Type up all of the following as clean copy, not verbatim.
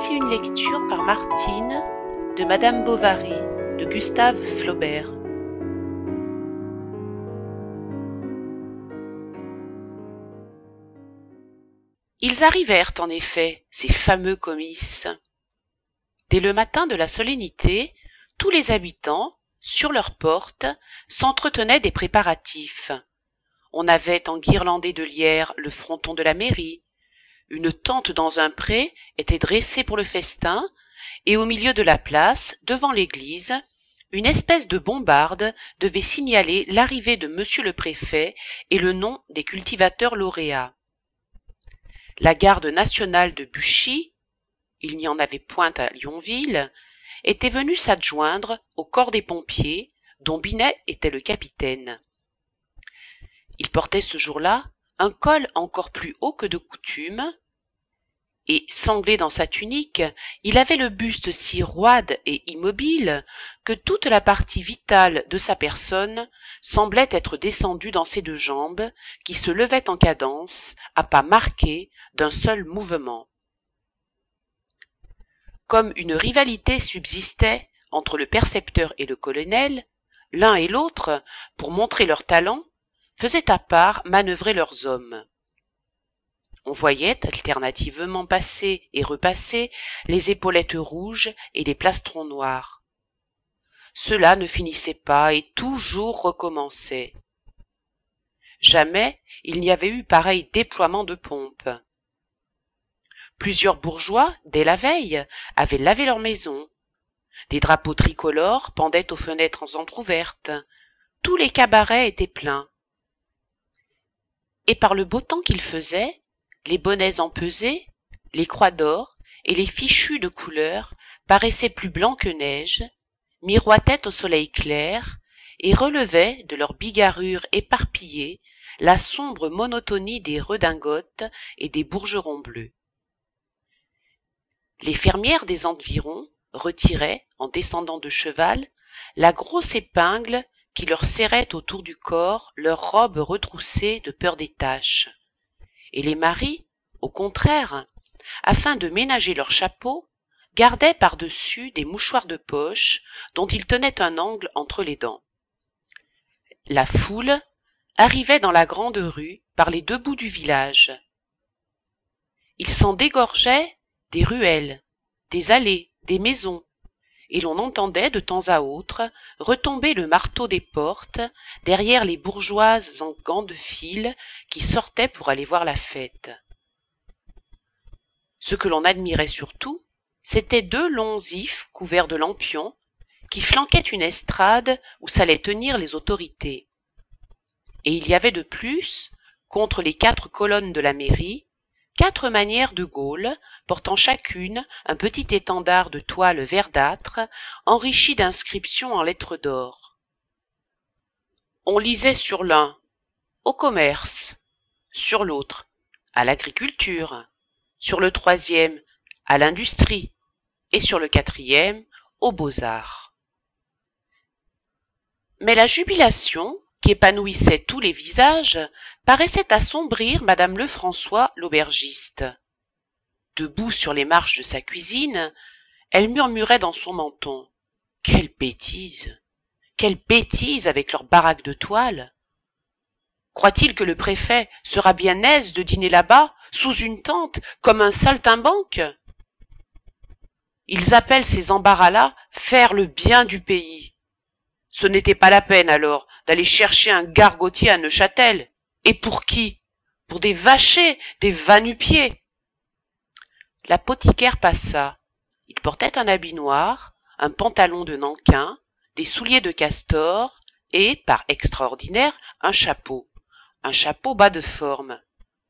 Voici une lecture par Martine de Madame Bovary de Gustave Flaubert. Ils arrivèrent en effet, ces fameux comices. Dès le matin de la solennité, tous les habitants, sur leurs portes, s'entretenaient des préparatifs. On avait enguirlandé de lierre le fronton de la mairie. Une tente dans un pré était dressée pour le festin, et au milieu de la place, devant l'église, une espèce de bombarde devait signaler l'arrivée de monsieur le préfet et le nom des cultivateurs lauréats. La garde nationale de Buchy, il n'y en avait point à Yonville, était venue s'adjoindre au corps des pompiers, dont Binet était le capitaine. Il portait ce jour-là un col encore plus haut que de coutume, et, sanglé dans sa tunique, il avait le buste si roide et immobile que toute la partie vitale de sa personne semblait être descendue dans ses deux jambes, qui se levaient en cadence, à pas marqués d'un seul mouvement. Comme une rivalité subsistait entre le percepteur et le colonel, l'un et l'autre, pour montrer leur talent, faisaient à part manœuvrer leurs hommes. On voyait alternativement passer et repasser les épaulettes rouges et les plastrons noirs. Cela ne finissait pas et toujours recommençait. Jamais il n'y avait eu pareil déploiement de pompe. Plusieurs bourgeois, dès la veille, avaient lavé leur maison. Des drapeaux tricolores pendaient aux fenêtres entr'ouvertes. Tous les cabarets étaient pleins. Et par le beau temps qu'il faisait, les bonnets empesés, les croix d'or et les fichus de couleur paraissaient plus blancs que neige, miroitaient au soleil clair et relevaient de leurs bigarrures éparpillées la sombre monotonie des redingotes et des bourgerons bleus. Les fermières des environs retiraient, en descendant de cheval, la grosse épingle qui leur serrait autour du corps leurs robes retroussées de peur des taches. Et les maris, au contraire, afin de ménager leurs chapeaux, gardaient par-dessus des mouchoirs de poche dont ils tenaient un angle entre les dents. La foule arrivait dans la grande rue par les deux bouts du village. Il s'en dégorgeait des ruelles, des allées, des maisons, et l'on entendait de temps à autre retomber le marteau des portes derrière les bourgeoises en gants de fil qui sortaient pour aller voir la fête. Ce que l'on admirait surtout, c'étaient deux longs ifs couverts de lampions qui flanquaient une estrade où s'allaient tenir les autorités. Et il y avait de plus, contre les 4 colonnes de la mairie, 4 manières de Gaulle, portant chacune un petit étendard de toile verdâtre, enrichi d'inscriptions en lettres d'or. On lisait sur l'un « Au commerce », sur l'autre « À l'agriculture », sur le troisième « À l'industrie » et sur le quatrième « Aux beaux-arts ». Mais la jubilation, qui épanouissait tous les visages, paraissait assombrir madame Lefrançois, l'aubergiste. Debout sur les marches de sa cuisine, elle murmurait dans son menton. Quelle bêtise avec leur baraque de toile! Croit-il que le préfet sera bien aise de dîner là-bas, sous une tente, comme un saltimbanque? Ils appellent ces embarras-là faire le bien du pays. Ce n'était pas la peine alors d'aller chercher un gargotier à Neuchâtel. Et pour qui? Pour des vachers, des va-nu-pieds. L'apothicaire passa. Il portait un habit noir, un pantalon de nankin, des souliers de castor et, par extraordinaire, un chapeau bas de forme.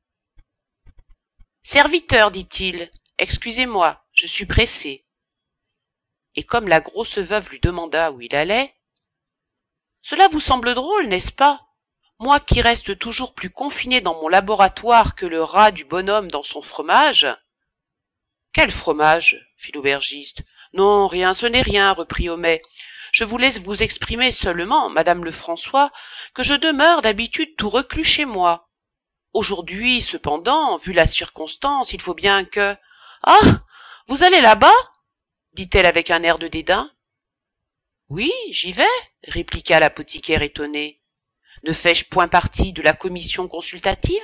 « Serviteur, dit-il, excusez-moi, je suis pressé. » Et comme la grosse veuve lui demanda où il allait, « Cela vous semble drôle, n'est-ce pas? Moi qui reste toujours plus confiné dans mon laboratoire que le rat du bonhomme dans son fromage. » Quel fromage? Fit l'aubergiste. Non, rien, ce n'est rien, reprit Homais. Je vous laisse vous exprimer seulement, madame Lefrançois, que je demeure d'habitude tout reclus chez moi. Aujourd'hui, cependant, vu la circonstance, il faut bien que... Ah! Vous allez là-bas? Dit-elle avec un air de dédain. Oui, j'y vais, répliqua l'apothicaire étonné. Ne fais-je point partie de la commission consultative?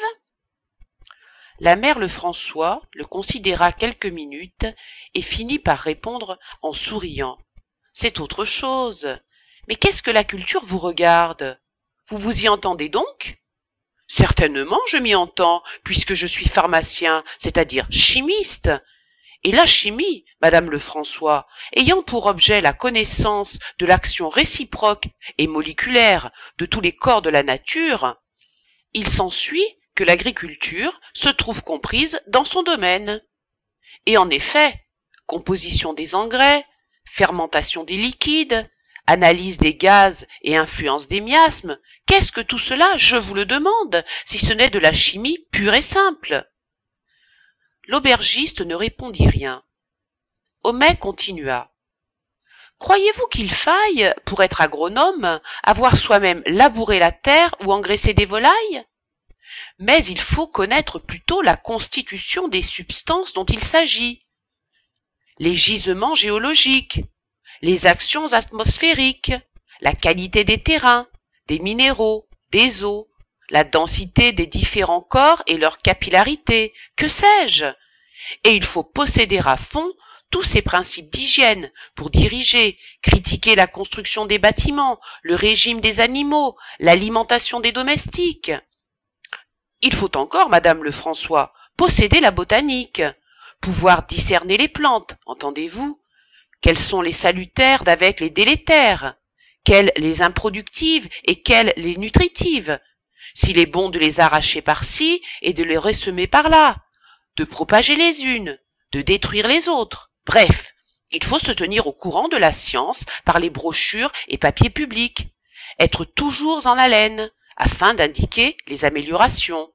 La mère Lefrançois le considéra quelques minutes et finit par répondre en souriant. C'est autre chose. Mais qu'est-ce que la culture vous regarde? Vous vous y entendez donc? Certainement je m'y entends, puisque je suis pharmacien, c'est-à-dire chimiste. Et la chimie, madame Lefrançois, ayant pour objet la connaissance de l'action réciproque et moléculaire de tous les corps de la nature, il s'ensuit que l'agriculture se trouve comprise dans son domaine. Et en effet, composition des engrais, fermentation des liquides, analyse des gaz et influence des miasmes, qu'est-ce que tout cela, je vous le demande, si ce n'est de la chimie pure et simple? L'aubergiste ne répondit rien. Homais continua. Croyez-vous qu'il faille, pour être agronome, avoir soi-même labouré la terre ou engraissé des volailles? Mais il faut connaître plutôt la constitution des substances dont il s'agit, les gisements géologiques, les actions atmosphériques, la qualité des terrains, des minéraux, des eaux, la densité des différents corps et leur capillarité, que sais-je? Et il faut posséder à fond tous ces principes d'hygiène pour diriger, critiquer la construction des bâtiments, le régime des animaux, l'alimentation des domestiques. Il faut encore, madame Lefrançois, posséder la botanique, pouvoir discerner les plantes, entendez-vous? Quelles sont les salutaires d'avec les délétères? Quelles les improductives et quelles les nutritives? S'il est bon de les arracher par-ci et de les ressemer par-là, de propager les unes, de détruire les autres. Bref, il faut se tenir au courant de la science par les brochures et papiers publics, être toujours en haleine, afin d'indiquer les améliorations.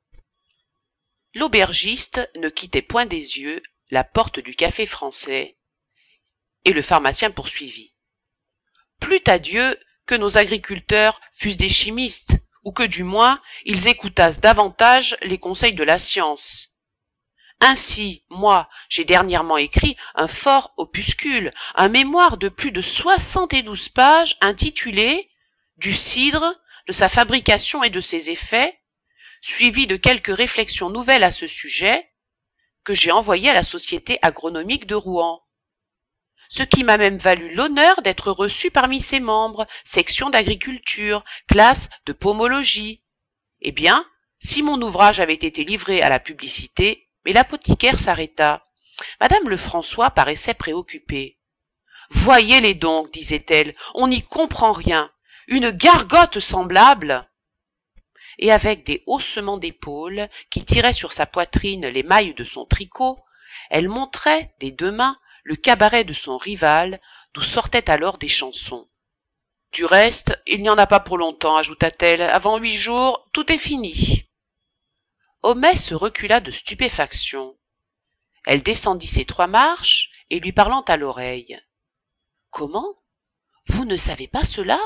L'aubergiste ne quittait point des yeux la porte du café français, et le pharmacien poursuivit. Plût à Dieu que nos agriculteurs fussent des chimistes, ou que du moins ils écoutassent davantage les conseils de la science. Ainsi, moi, j'ai dernièrement écrit un fort opuscule, un mémoire de plus de 72 pages intitulé « Du cidre, de sa fabrication et de ses effets », suivi de quelques réflexions nouvelles à ce sujet, que j'ai envoyé à la Société agronomique de Rouen. Ce qui m'a même valu l'honneur d'être reçu parmi ses membres, section d'agriculture, classe de pomologie. Eh bien, si mon ouvrage avait été livré à la publicité, mais l'apothicaire s'arrêta. Madame Lefrançois paraissait préoccupée. Voyez-les donc, disait-elle, on n'y comprend rien. Une gargote semblable. Et avec des haussements d'épaules qui tiraient sur sa poitrine les mailles de son tricot, elle montrait des deux mains le cabaret de son rival, d'où sortaient alors des chansons. Du reste, il n'y en a pas pour longtemps, ajouta-t-elle. Avant 8 jours, tout est fini. Homais se recula de stupéfaction. Elle descendit ses 3 marches et lui parlant à l'oreille. Comment? Vous ne savez pas cela?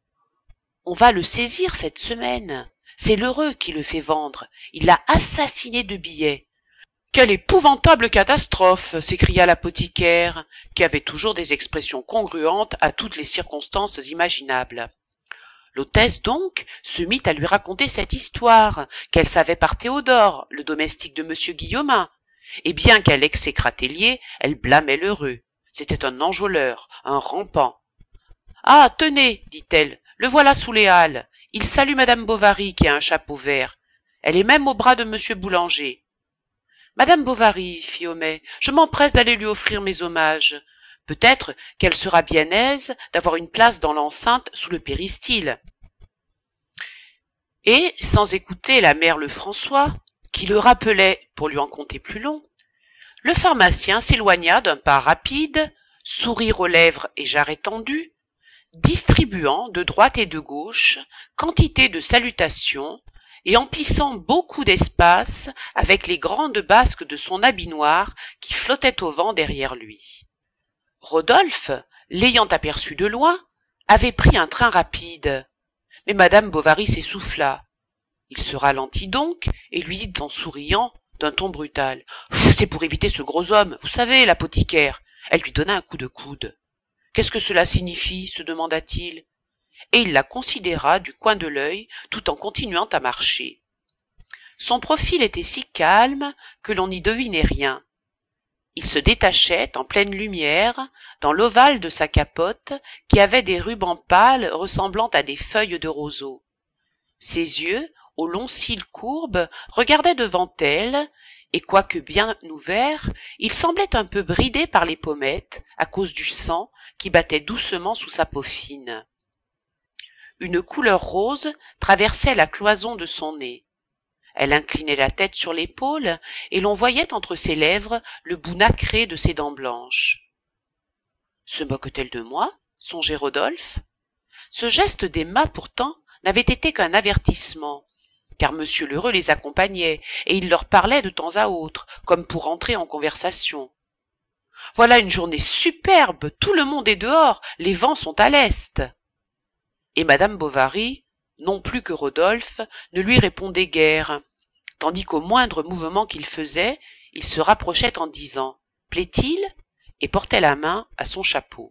On va le saisir cette semaine. C'est l'heureux qui le fait vendre. Il l'a assassiné de billets. Quelle épouvantable catastrophe! S'écria l'apothicaire, qui avait toujours des expressions congruentes à toutes les circonstances imaginables. L'hôtesse donc se mit à lui raconter cette histoire, qu'elle savait par Théodore, le domestique de monsieur Guillaumin, et bien qu'elle exécrât Tellier, elle blâmait l'heureux. C'était un enjôleur, un rampant. Ah, tenez, dit-elle, le voilà sous les halles. Il salue madame Bovary qui a un chapeau vert. Elle est même au bras de monsieur Boulanger. Madame Bovary, fit Homais, je m'empresse d'aller lui offrir mes hommages. Peut-être qu'elle sera bien aise d'avoir une place dans l'enceinte sous le péristyle. Et, sans écouter la mère Lefrançois, qui le rappelait pour lui en conter plus long, le pharmacien s'éloigna d'un pas rapide, sourire aux lèvres et jarret tendu, distribuant de droite et de gauche quantité de salutations et emplissant beaucoup d'espace avec les grandes basques de son habit noir qui flottaient au vent derrière lui. Rodolphe, l'ayant aperçu de loin, avait pris un train rapide, mais madame Bovary s'essouffla. Il se ralentit donc et lui dit en souriant d'un ton brutal. C'est pour éviter ce gros homme, vous savez, l'apothicaire. Elle lui donna un coup de coude. Qu'est-ce que cela signifie? Se demanda-t-il. Et il la considéra du coin de l'œil tout en continuant à marcher. Son profil était si calme que l'on n'y devinait rien. Il se détachait en pleine lumière dans l'ovale de sa capote qui avait des rubans pâles ressemblant à des feuilles de roseau. Ses yeux, aux longs cils courbes, regardaient devant elle, et quoique bien ouverts, ils semblaient un peu bridés par les pommettes à cause du sang qui battait doucement sous sa peau fine. Une couleur rose traversait la cloison de son nez. Elle inclinait la tête sur l'épaule, et l'on voyait entre ses lèvres le bout nacré de ses dents blanches. Se moque-t-elle de moi? Songeait Rodolphe. Ce geste d'Emma, pourtant, n'avait été qu'un avertissement, car Monsieur Lheureux les accompagnait, et il leur parlait de temps à autre, comme pour entrer en conversation. Voilà une journée superbe, tout le monde est dehors, les vents sont à l'est. Et Madame Bovary, non plus que Rodolphe, ne lui répondait guère, tandis qu'au moindre mouvement qu'il faisait, il se rapprochait en disant « Plaît-il » et portait la main à son chapeau.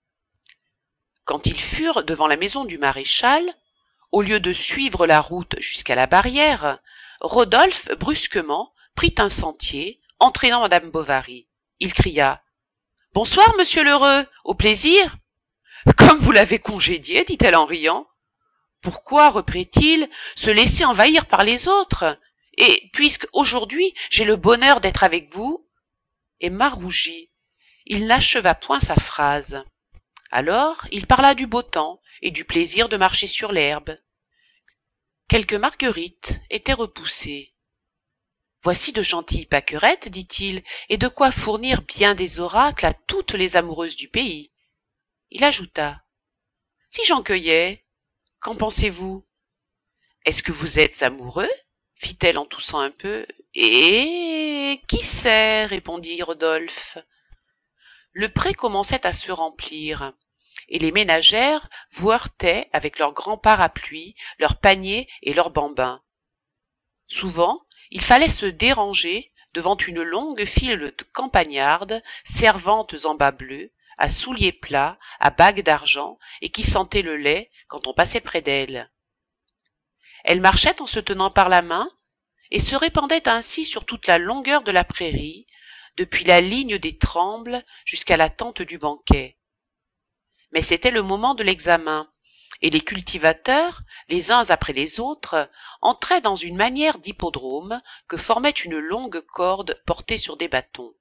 Quand ils furent devant la maison du maréchal, au lieu de suivre la route jusqu'à la barrière, Rodolphe brusquement prit un sentier, entraînant Madame Bovary. Il cria « Bonsoir, monsieur Lheureux, au plaisir !»« Comme vous l'avez congédié, dit-elle en riant. Pourquoi, reprit-il, se laisser envahir par les autres? Et puisque aujourd'hui j'ai le bonheur d'être avec vous. Emma rougit. Il n'acheva point sa phrase. Alors il parla du beau temps et du plaisir de marcher sur l'herbe. Quelques marguerites étaient repoussées. Voici de gentilles pâquerettes, dit-il, et de quoi fournir bien des oracles à toutes les amoureuses du pays. Il ajouta. Si j'en cueillais, qu'en pensez-vous? Est-ce que vous êtes amoureux? Fit-elle en toussant un peu. Et qui sait? Répondit Rodolphe. Le pré commençait à se remplir, et les ménagères vous heurtaient avec leurs grands parapluies, leurs paniers et leurs bambins. Souvent, il fallait se déranger devant une longue file de campagnardes, servantes en bas bleus, à souliers plats, à bagues d'argent, et qui sentaient le lait quand on passait près d'elles. Elles marchaient en se tenant par la main, et se répandaient ainsi sur toute la longueur de la prairie, depuis la ligne des Trembles jusqu'à la tente du banquet. Mais c'était le moment de l'examen, et les cultivateurs, les uns après les autres, entraient dans une manière d'hippodrome que formait une longue corde portée sur des bâtons.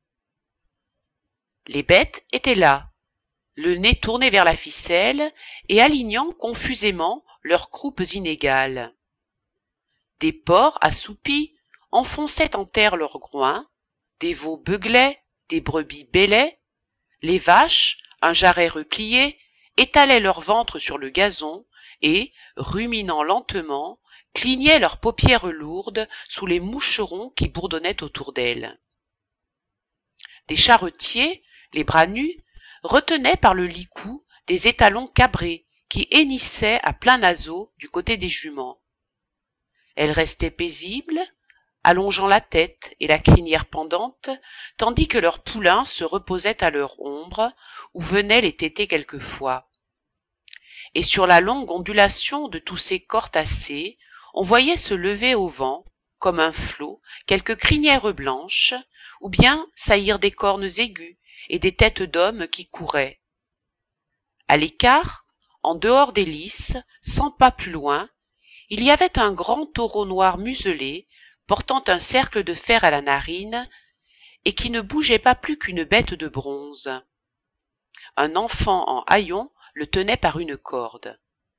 Les bêtes étaient là, le nez tourné vers la ficelle et alignant confusément leurs croupes inégales. Des porcs assoupis enfonçaient en terre leurs groins, des veaux beuglaient, des brebis bêlaient, les vaches, un jarret replié, étalaient leur ventre sur le gazon et, ruminant lentement, clignaient leurs paupières lourdes sous les moucherons qui bourdonnaient autour d'elles. Des charretiers, les bras nus, retenaient par le licou des étalons cabrés qui hennissaient à plein naseau du côté des juments. Elles restaient paisibles, allongeant la tête et la crinière pendante, tandis que leurs poulains se reposaient à leur ombre, ou venaient les téter quelquefois. Et sur la longue ondulation de tous ces corps tassés, on voyait se lever au vent, comme un flot, quelques crinières blanches, ou bien saillir des cornes aiguës et des têtes d'hommes qui couraient. À l'écart, en dehors des lices, 100 pas plus loin, il y avait un grand taureau noir muselé, portant un cercle de fer à la narine, et qui ne bougeait pas plus qu'une bête de bronze. Un enfant en haillons le tenait par une corde.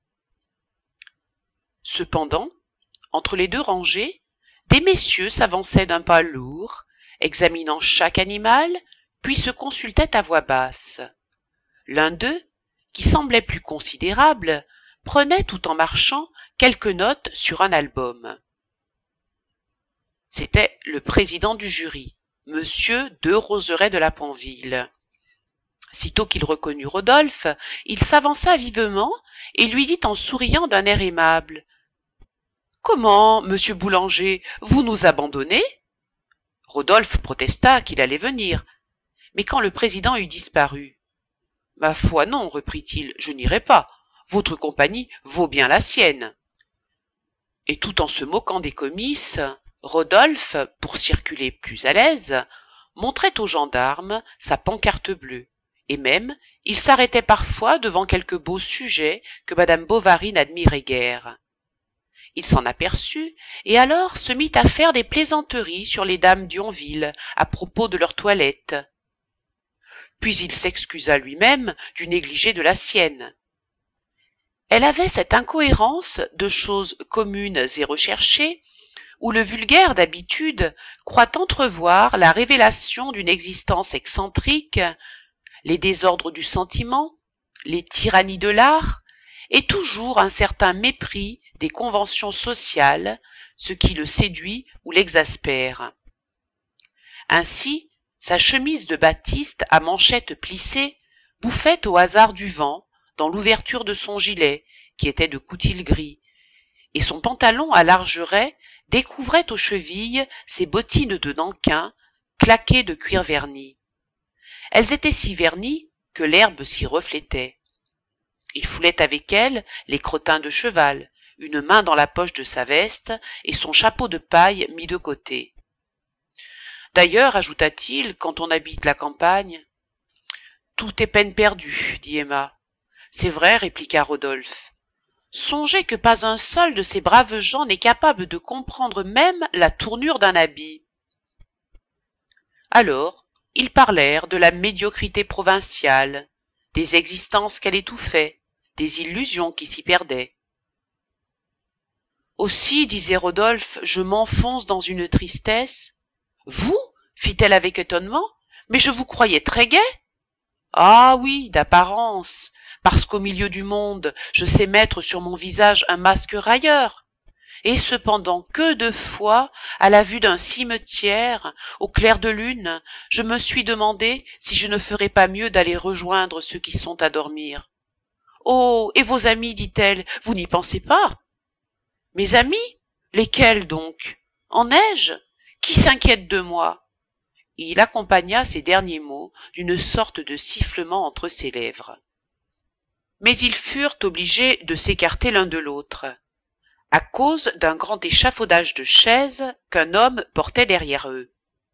Cependant, entre les deux rangées, des messieurs s'avançaient d'un pas lourd, examinant chaque animal, puis se consultaient à voix basse. L'un d'eux, qui semblait plus considérable, prenait tout en marchant quelques notes sur un album. C'était le président du jury, monsieur de Roseraie de la Panville. Sitôt qu'il reconnut Rodolphe, il s'avança vivement et lui dit en souriant d'un air aimable « Comment, monsieur Boulanger, vous nous abandonnez ? Rodolphe protesta qu'il allait venir, mais quand le président eut disparu, « Ma foi non, reprit-il, je n'irai pas. Votre compagnie vaut bien la sienne. » Et tout en se moquant des comices, Rodolphe, pour circuler plus à l'aise, montrait aux gendarmes sa pancarte bleue, et même il s'arrêtait parfois devant quelque beau sujet que madame Bovary n'admirait guère. Il s'en aperçut, et alors se mit à faire des plaisanteries sur les dames d'Yonville à propos de leur toilette. Puis il s'excusa lui-même du négligé de la sienne. Elle avait cette incohérence de choses communes et recherchées, où le vulgaire d'habitude croit entrevoir la révélation d'une existence excentrique, les désordres du sentiment, les tyrannies de l'art, et toujours un certain mépris des conventions sociales, ce qui le séduit ou l'exaspère. Ainsi, sa chemise de batiste à manchettes plissées bouffait au hasard du vent dans l'ouverture de son gilet, qui était de coutil gris, et son pantalon à larges raies découvrait aux chevilles ses bottines de nankin claquées de cuir verni. Elles étaient si vernies que l'herbe s'y reflétait. Il foulait avec elles les crottins de cheval, une main dans la poche de sa veste et son chapeau de paille mis de côté. D'ailleurs, ajouta-t-il, quand on habite la campagne, « Tout est peine perdue, dit Emma. C'est vrai, répliqua Rodolphe. Songez que pas un seul de ces braves gens n'est capable de comprendre même la tournure d'un habit. » Alors, ils parlèrent de la médiocrité provinciale, des existences qu'elle étouffait, des illusions qui s'y perdaient. Aussi, disait Rodolphe, je m'enfonce dans une tristesse. Vous? Fit-elle avec étonnement. Mais je vous croyais très gai. Ah oui, d'apparence, parce qu'au milieu du monde, je sais mettre sur mon visage un masque railleur. Et cependant, que de fois, à la vue d'un cimetière, au clair de lune, je me suis demandé si je ne ferais pas mieux d'aller rejoindre ceux qui sont à dormir. Oh, et vos amis, dit-elle, vous n'y pensez pas? Mes amis? Lesquels donc? En ai-je? Qui s'inquiète de moi? Et il accompagna ces derniers mots d'une sorte de sifflement entre ses lèvres. Mais ils furent obligés de s'écarter l'un de l'autre, à cause d'un grand échafaudage de chaises qu'un homme portait derrière eux.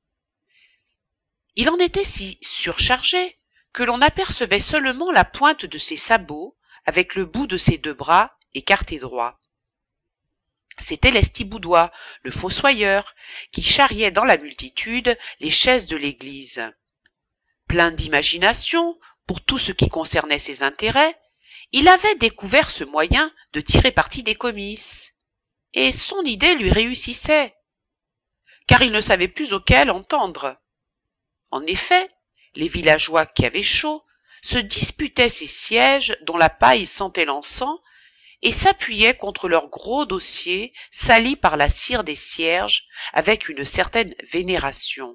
Il en était si surchargé que l'on apercevait seulement la pointe de ses sabots avec le bout de ses deux bras écartés droit. C'était Lestiboudois, le fossoyeur, qui charriait dans la multitude les chaises de l'église. Plein d'imagination pour tout ce qui concernait ses intérêts, il avait découvert ce moyen de tirer parti des comices, et son idée lui réussissait, car il ne savait plus auquel entendre. En effet, les villageois qui avaient chaud se disputaient ces sièges dont la paille sentait l'encens et s'appuyaient contre leurs gros dossiers salis par la cire des cierges avec une certaine vénération.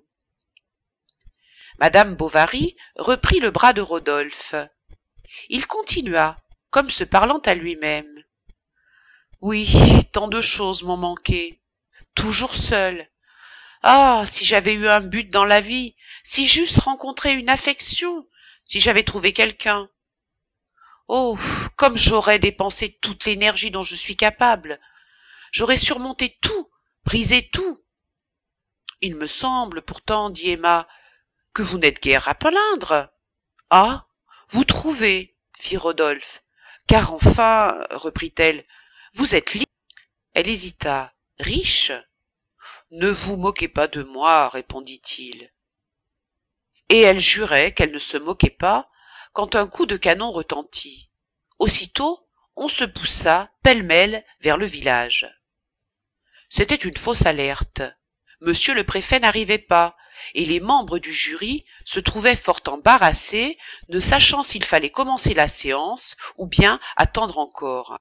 Madame Bovary reprit le bras de Rodolphe. Il continua, comme se parlant à lui-même. « Oui, tant de choses m'ont manqué. Toujours seul. Ah, si j'avais eu un but dans la vie, si j'eusse rencontré une affection, si j'avais trouvé quelqu'un. Oh, comme j'aurais dépensé toute l'énergie dont je suis capable. J'aurais surmonté tout, brisé tout. Il me semble pourtant, dit Emma, que vous n'êtes guère à plaindre. Ah, vous trouvez, fit Rodolphe, car enfin, reprit-elle, vous êtes libre. Elle hésita. Riche? Ne vous moquez pas de moi, répondit-il. Et elle jurait qu'elle ne se moquait pas quand un coup de canon retentit. Aussitôt, on se poussa pêle-mêle vers le village. C'était une fausse alerte. Monsieur le préfet n'arrivait pas, et les membres du jury se trouvaient fort embarrassés, ne sachant s'il fallait commencer la séance ou bien attendre encore.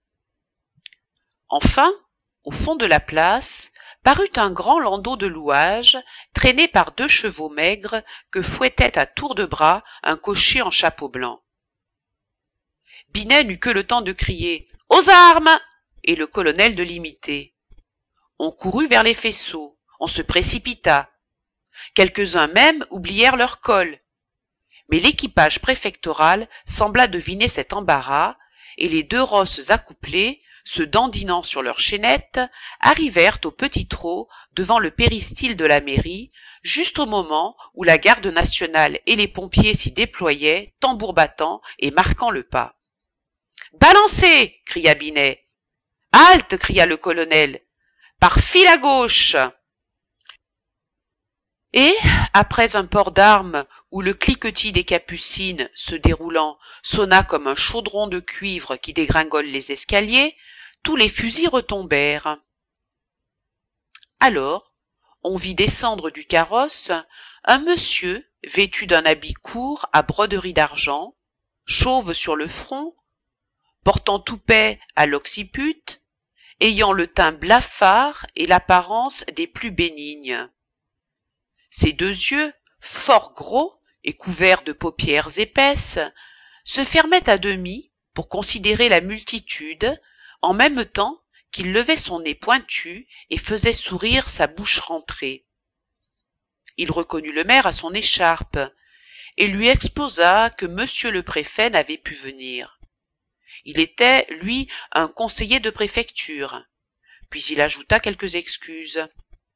Enfin, au fond de la place, parut un grand landau de louage, traîné par 2 chevaux maigres que fouettait à tour de bras un cocher en chapeau blanc. Binet n'eut que le temps de crier « Aux armes !» et le colonel de l'imiter. On courut vers les faisceaux, on se précipita. Quelques-uns même oublièrent leur col. Mais l'équipage préfectoral sembla deviner cet embarras, et les deux rosses accouplées, se dandinant sur leurs chaînettes, arrivèrent au petit trot devant le péristyle de la mairie, juste au moment où la garde nationale et les pompiers s'y déployaient, tambour battant et marquant le pas. « Balancez !» cria Binet. « Halte !» cria le colonel. « Par file à gauche !» Et, après un port d'armes où le cliquetis des capucines, se déroulant, sonna comme un chaudron de cuivre qui dégringole les escaliers, tous les fusils retombèrent. Alors, on vit descendre du carrosse un monsieur vêtu d'un habit court à broderie d'argent, chauve sur le front, portant toupet à l'occiput, ayant le teint blafard et l'apparence des plus bénignes. Ses deux yeux, fort gros et couverts de paupières épaisses, se fermaient à demi pour considérer la multitude, en même temps qu'il levait son nez pointu et faisait sourire sa bouche rentrée. Il reconnut le maire à son écharpe et lui exposa que monsieur le préfet n'avait pu venir. Il était, lui, un conseiller de préfecture. Puis il ajouta quelques excuses.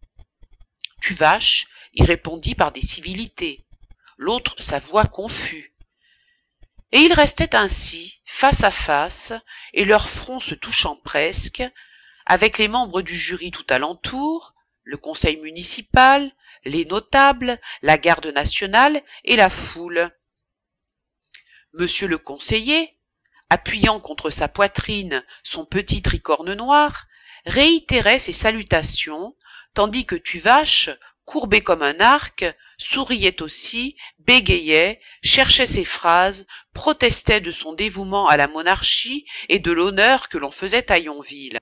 Tuvache y répondit par des civilités, l'autre s'avoua confus. Et ils restaient ainsi, face à face, et leurs fronts se touchant presque, avec les membres du jury tout alentour, le conseil municipal, les notables, la garde nationale et la foule. Monsieur le conseiller, appuyant contre sa poitrine son petit tricorne noir, réitérait ses salutations, tandis que Tuvache, courbé comme un arc, souriait aussi, bégayait, cherchait ses phrases, protestait de son dévouement à la monarchie et de l'honneur que l'on faisait à Yonville.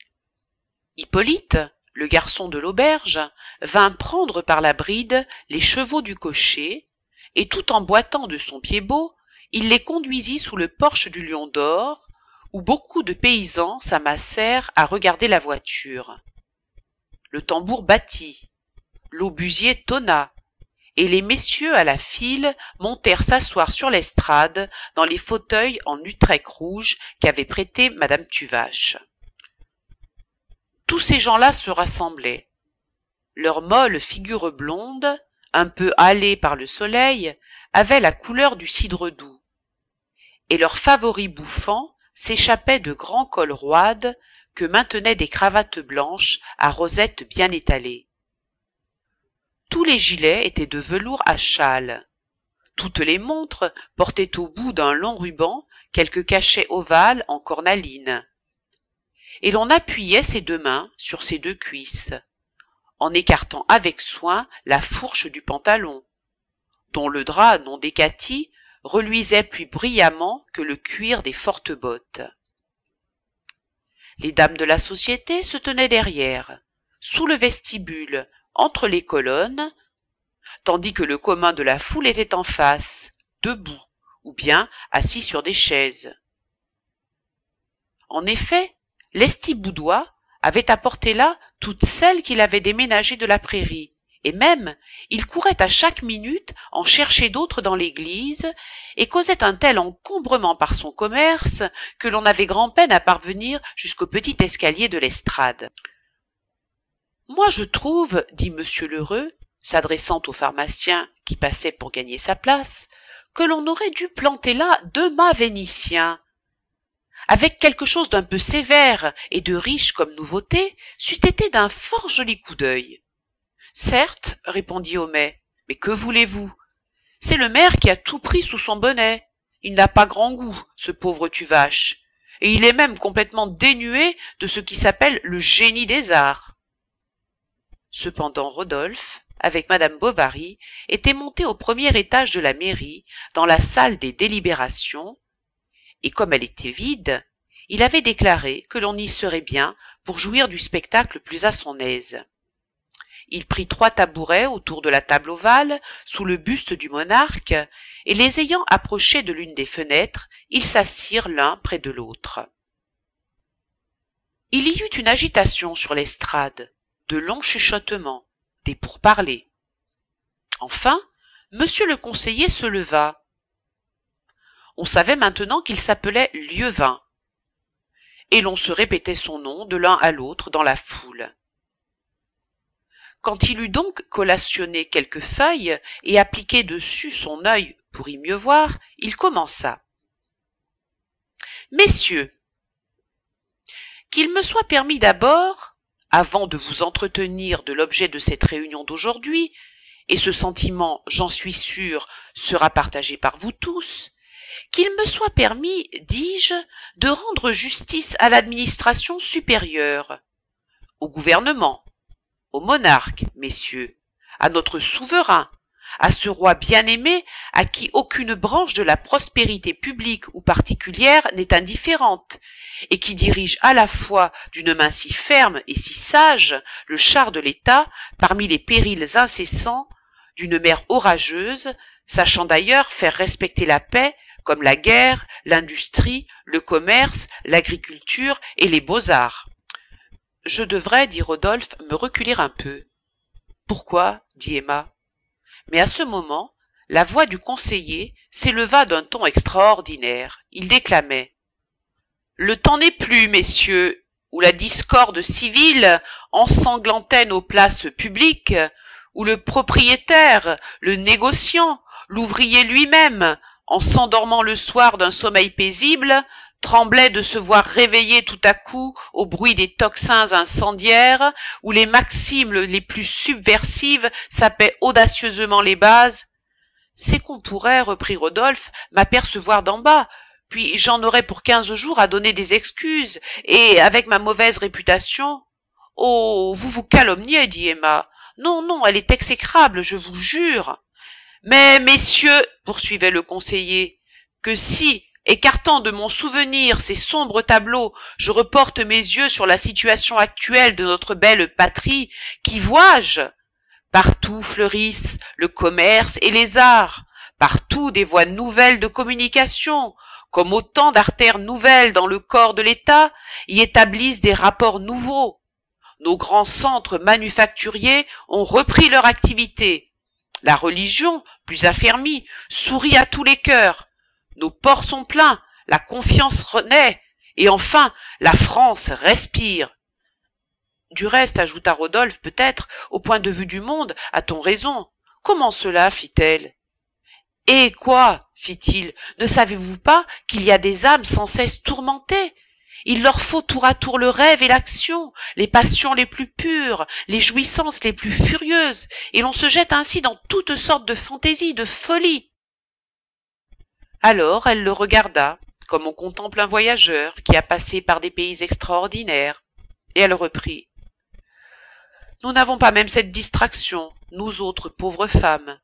Hippolyte, le garçon de l'auberge, vint prendre par la bride les chevaux du cocher, et tout en boitant de son pied-bot, il les conduisit sous le porche du Lion d'Or, où beaucoup de paysans s'amassèrent à regarder la voiture. Le tambour battit, l'obusier tonna, et les messieurs à la file montèrent s'asseoir sur l'estrade dans les fauteuils en Utrecht rouge qu'avait prêté madame Tuvache. Tous ces gens-là se rassemblaient. Leurs molles figures blondes, un peu hâlées par le soleil, avaient la couleur du cidre doux, et leurs favoris bouffants s'échappaient de grands cols roides que maintenaient des cravates blanches à rosettes bien étalées. Tous les gilets étaient de velours à châle. Toutes les montres portaient au bout d'un long ruban quelque cachet ovale en cornaline. Et l'on appuyait ses deux mains sur ses deux cuisses, en écartant avec soin la fourche du pantalon, dont le drap non décati reluisait plus brillamment que le cuir des fortes bottes. Les dames de la société se tenaient derrière, sous le vestibule, entre les colonnes, tandis que le commun de la foule était en face, debout, ou bien assis sur des chaises. En effet, Lestiboudois avait apporté là toutes celles qu'il avait déménagées de la prairie, et même il courait à chaque minute en chercher d'autres dans l'église, et causait un tel encombrement par son commerce que l'on avait grand-peine à parvenir jusqu'au petit escalier de l'estrade. « Moi je trouve, dit monsieur Lheureux, s'adressant au pharmacien qui passait pour gagner sa place, que l'on aurait dû planter là 2 mâts vénitiens. Avec quelque chose d'un peu sévère et de riche comme nouveauté, c'eût été d'un fort joli coup d'œil. » Certes, répondit Homais, mais que voulez-vous? C'est le maire qui a tout pris sous son bonnet. Il n'a pas grand goût, ce pauvre Tuvache, et il est même complètement dénué de ce qui s'appelle le génie des arts. Cependant Rodolphe, avec madame Bovary, était monté au premier étage de la mairie, dans la salle des délibérations, et comme elle était vide, il avait déclaré que l'on y serait bien pour jouir du spectacle plus à son aise. Il prit 3 tabourets autour de la table ovale, sous le buste du monarque, et les ayant approchés de l'une des fenêtres, ils s'assirent l'un près de l'autre. Il y eut une agitation sur l'estrade, de longs chuchotements, des pourparlers. Enfin, monsieur le conseiller se leva. On savait maintenant qu'il s'appelait Lieuvain, et l'on se répétait son nom de l'un à l'autre dans la foule. Quand il eut donc collationné quelques feuilles et appliqué dessus son œil pour y mieux voir, il commença. Messieurs, qu'il me soit permis d'abord, avant de vous entretenir de l'objet de cette réunion d'aujourd'hui, et ce sentiment, j'en suis sûr, sera partagé par vous tous, qu'il me soit permis, dis-je, de rendre justice à l'administration supérieure, au gouvernement, au monarque, messieurs, à notre souverain, à ce roi bien-aimé à qui aucune branche de la prospérité publique ou particulière n'est indifférente, et qui dirige à la fois d'une main si ferme et si sage le char de l'État parmi les périls incessants d'une mer orageuse, sachant d'ailleurs faire respecter la paix comme la guerre, l'industrie, le commerce, l'agriculture et les beaux-arts. Je devrais, dit Rodolphe, me reculer un peu. Pourquoi? Dit Emma. Mais à ce moment, la voix du conseiller s'éleva d'un ton extraordinaire. Il déclamait. Le temps n'est plus, messieurs, où la discorde civile ensanglantait nos places publiques, où le propriétaire, le négociant, l'ouvrier lui-même, en s'endormant le soir d'un sommeil paisible, tremblait de se voir réveillé tout à coup au bruit des tocsins incendiaires, où les maximes les plus subversives sapaient audacieusement les bases. C'est qu'on pourrait, reprit Rodolphe, m'apercevoir d'en bas, puis j'en aurais pour 15 jours à donner des excuses, et avec ma mauvaise réputation... Oh, vous vous calomniez, dit Emma. Non, non, elle est exécrable, je vous jure. Mais, messieurs, poursuivait le conseiller, que si, écartant de mon souvenir ces sombres tableaux, je reporte mes yeux sur la situation actuelle de notre belle patrie, qu'y vois-je? Partout fleurissent le commerce et les arts, partout des voies nouvelles de communication, comme autant d'artères nouvelles dans le corps de l'État, y établissent des rapports nouveaux. Nos grands centres manufacturiers ont repris leur activité. La religion, plus affermie, sourit à tous les cœurs. Nos ports sont pleins, la confiance renaît, et enfin, la France respire. Du reste, ajouta Rodolphe, peut-être, au point de vue du monde, a-t-on raison. Comment cela? Fit-elle. Et quoi? Fit-il. Ne savez-vous pas qu'il y a des âmes sans cesse tourmentées? Il leur faut tour à tour le rêve et l'action, les passions les plus pures, les jouissances les plus furieuses, et l'on se jette ainsi dans toutes sortes de fantaisies, de folies. Alors elle le regarda, comme on contemple un voyageur qui a passé par des pays extraordinaires, et elle reprit. Nous n'avons pas même cette distraction, nous autres pauvres femmes.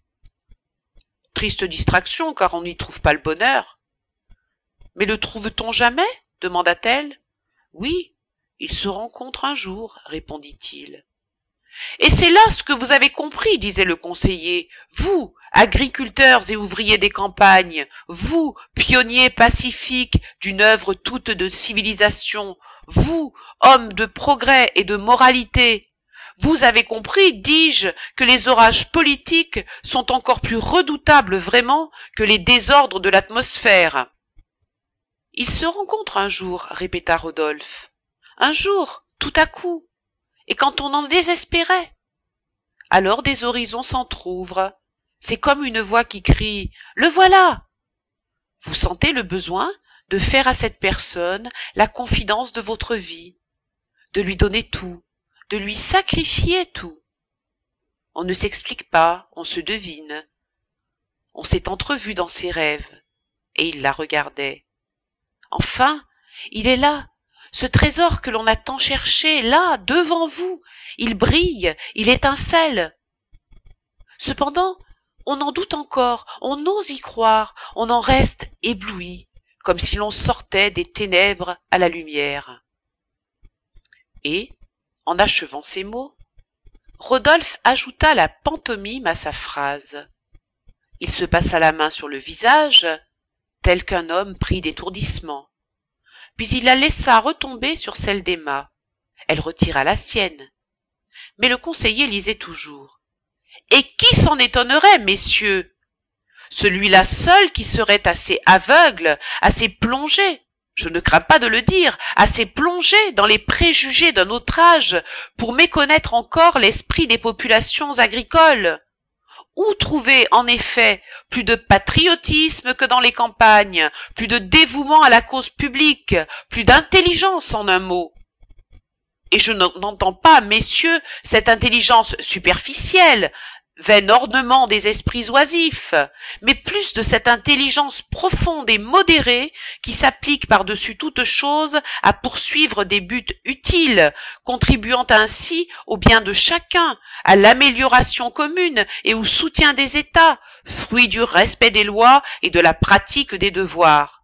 Triste distraction, car on n'y trouve pas le bonheur. Mais le trouve-t-on jamais? Demanda-t-elle. Oui, il se rencontre un jour, répondit-il. Et c'est là ce que vous avez compris, disait le conseiller. Vous, agriculteurs et ouvriers des campagnes, vous, pionniers pacifiques d'une œuvre toute de civilisation, vous, hommes de progrès et de moralité, vous avez compris, dis-je, que les orages politiques sont encore plus redoutables vraiment que les désordres de l'atmosphère. Il se rencontre un jour, répéta Rodolphe. Un jour, tout à coup, et quand on en désespérait. Alors des horizons s'entr'ouvrent. C'est comme une voix qui crie « Le voilà !» Vous sentez le besoin de faire à cette personne la confidence de votre vie, de lui donner tout, de lui sacrifier tout. On ne s'explique pas, on se devine. On s'est entrevu dans ses rêves, et il la regardait. Enfin, il est là, ce trésor que l'on a tant cherché, là, devant vous, il brille, il étincelle. Cependant, on en doute encore, on ose y croire, on en reste ébloui, comme si l'on sortait des ténèbres à la lumière. Et, en achevant ces mots, Rodolphe ajouta la pantomime à sa phrase. Il se passa la main sur le visage, tel qu'un homme pris d'étourdissement. Puis il la laissa retomber sur celle d'Emma. Elle retira la sienne. Mais le conseiller lisait toujours. Et qui s'en étonnerait, messieurs? Celui-là seul qui serait assez aveugle, assez plongé, je ne crains pas de le dire, assez plongé dans les préjugés d'un autre âge pour méconnaître encore l'esprit des populations agricoles. Où trouver, en effet, plus de patriotisme que dans les campagnes, plus de dévouement à la cause publique, plus d'intelligence en un mot? Et je n'entends pas, messieurs, cette intelligence superficielle, vain ornement des esprits oisifs, mais plus de cette intelligence profonde et modérée qui s'applique par-dessus toute chose à poursuivre des buts utiles, contribuant ainsi au bien de chacun, à l'amélioration commune et au soutien des États, fruit du respect des lois et de la pratique des devoirs.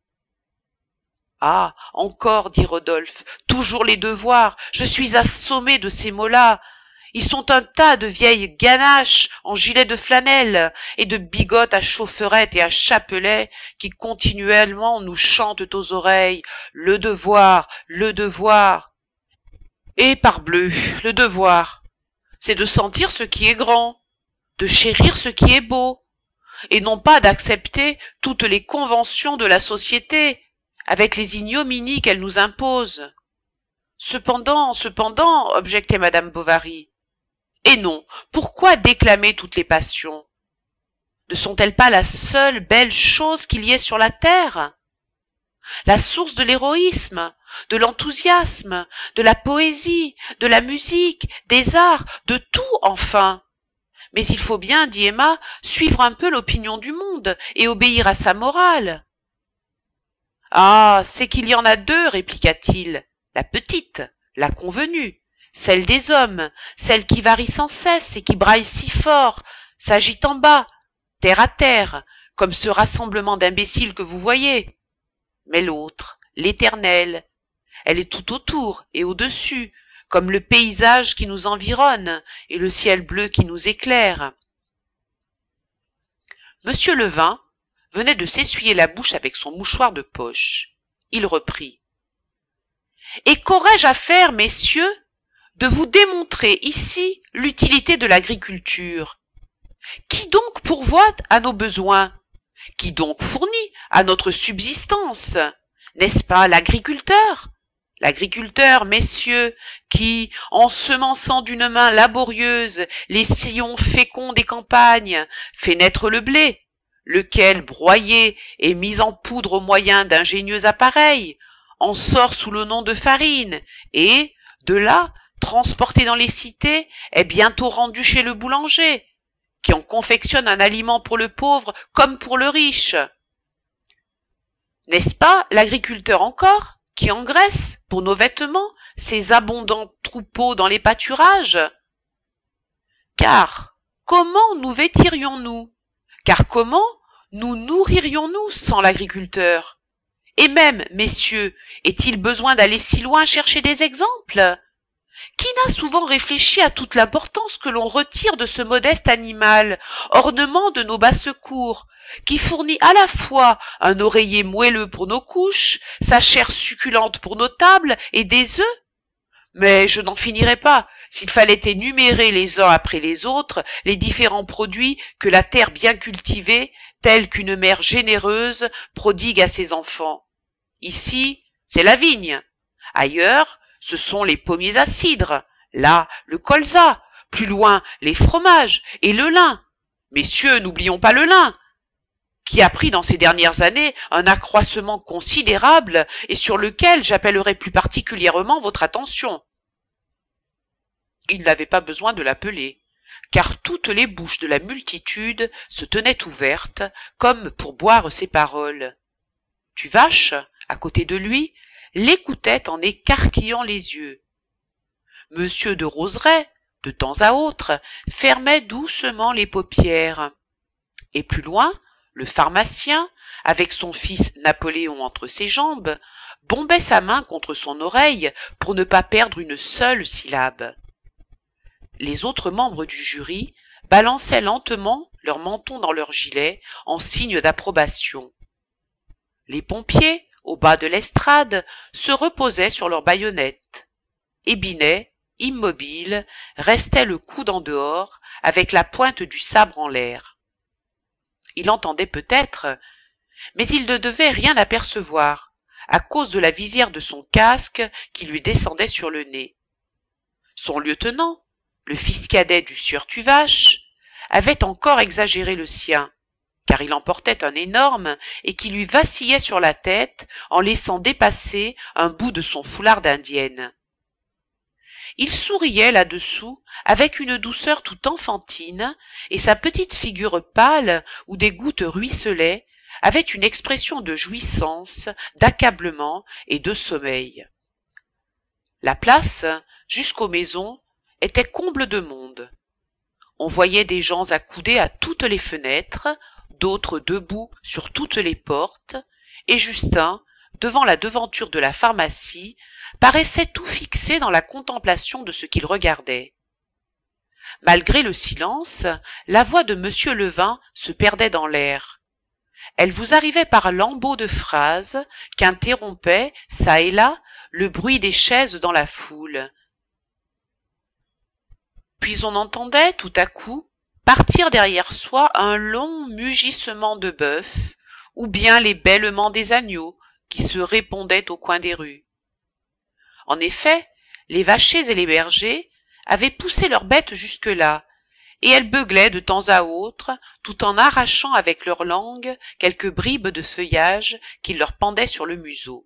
Ah, encore, dit Rodolphe, toujours les devoirs, je suis assommé de ces mots-là. Ils sont un tas de vieilles ganaches en gilet de flanelle et de bigotes à chaufferette et à chapelet qui continuellement nous chantent aux oreilles le devoir, le devoir. Et parbleu, le devoir, c'est de sentir ce qui est grand, de chérir ce qui est beau, et non pas d'accepter toutes les conventions de la société avec les ignominies qu'elle nous impose. Cependant, objectait madame Bovary, et non, pourquoi déclamer toutes les passions? Ne sont-elles pas la seule belle chose qu'il y ait sur la terre? La source de l'héroïsme, de l'enthousiasme, de la poésie, de la musique, des arts, de tout enfin. Mais il faut bien, dit Emma, suivre un peu l'opinion du monde et obéir à sa morale. Ah, c'est qu'il y en a deux, répliqua-t-il, la petite, la convenue, celle des hommes, celle qui varie sans cesse et qui braille si fort, s'agite en bas, terre à terre, comme ce rassemblement d'imbéciles que vous voyez. Mais l'autre, l'éternelle, elle est tout autour et au-dessus, comme le paysage qui nous environne et le ciel bleu qui nous éclaire. Monsieur Levin venait de s'essuyer la bouche avec son mouchoir de poche. Il reprit. Et qu'aurais-je à faire, messieurs, de vous démontrer ici l'utilité de l'agriculture? Qui donc pourvoit à nos besoins? Qui donc fournit à notre subsistance? N'est-ce pas l'agriculteur? L'agriculteur, messieurs, qui, ensemençant d'une main laborieuse les sillons féconds des campagnes, fait naître le blé, lequel, broyé et mis en poudre au moyen d'ingénieux appareils, en sort sous le nom de farine, et, de là, transporté dans les cités, est bientôt rendu chez le boulanger, qui en confectionne un aliment pour le pauvre comme pour le riche. N'est-ce pas l'agriculteur encore, qui engraisse, pour nos vêtements, ces abondants troupeaux dans les pâturages? Car comment nous vêtirions-nous? Car comment nous nourririons-nous sans l'agriculteur? Et même, messieurs, est-il besoin d'aller si loin chercher des exemples? Qui n'a souvent réfléchi à toute l'importance que l'on retire de ce modeste animal, ornement de nos basses-cours, qui fournit à la fois un oreiller moelleux pour nos couches, sa chair succulente pour nos tables et des œufs? Mais je n'en finirais pas, s'il fallait énumérer les uns après les autres les différents produits que la terre bien cultivée, telle qu'une mère généreuse, prodigue à ses enfants. Ici, c'est la vigne. Ailleurs, ce sont les pommiers à cidre. Là, le colza. Plus loin, les fromages et le lin. Messieurs, n'oublions pas le lin, qui a pris dans ces dernières années un accroissement considérable et sur lequel j'appellerai plus particulièrement votre attention. Il n'avait pas besoin de l'appeler, car toutes les bouches de la multitude se tenaient ouvertes, comme pour boire ses paroles. Tuvache, à côté de lui, l'écoutait en écarquillant les yeux. Monsieur de Roseray, de temps à autre, fermait doucement les paupières. Et plus loin, le pharmacien, avec son fils Napoléon entre ses jambes, bombait sa main contre son oreille pour ne pas perdre une seule syllabe. Les autres membres du jury balançaient lentement leur menton dans leur gilet en signe d'approbation. Les pompiers, au bas de l'estrade, se reposaient sur leurs baïonnettes. Et Binet, immobile, restait le coude en dehors, avec la pointe du sabre en l'air. Il entendait peut-être, mais il ne devait rien apercevoir, à cause de la visière de son casque qui lui descendait sur le nez. Son lieutenant, le fils cadet du sieur Tuvache, avait encore exagéré le sien, car il en portait un énorme et qui lui vacillait sur la tête en laissant dépasser un bout de son foulard d'indienne. Il souriait là-dessous avec une douceur tout enfantine, et sa petite figure pâle où des gouttes ruisselaient avait une expression de jouissance, d'accablement et de sommeil. La place, jusqu'aux maisons, était comble de monde. On voyait des gens accoudés à toutes les fenêtres, d'autres debout sur toutes les portes, et Justin, devant la devanture de la pharmacie, paraissait tout fixé dans la contemplation de ce qu'il regardait. Malgré le silence, la voix de Monsieur Levin se perdait dans l'air. Elle vous arrivait par lambeaux de phrases qu'interrompait, çà et là, le bruit des chaises dans la foule. Puis on entendait, tout à coup, partir derrière soi un long mugissement de bœuf, ou bien les bêlements des agneaux qui se répondaient au coin des rues. En effet, les vachers et les bergers avaient poussé leurs bêtes jusque-là, et elles beuglaient de temps à autre, tout en arrachant avec leur langue quelques bribes de feuillage qui leur pendaient sur le museau.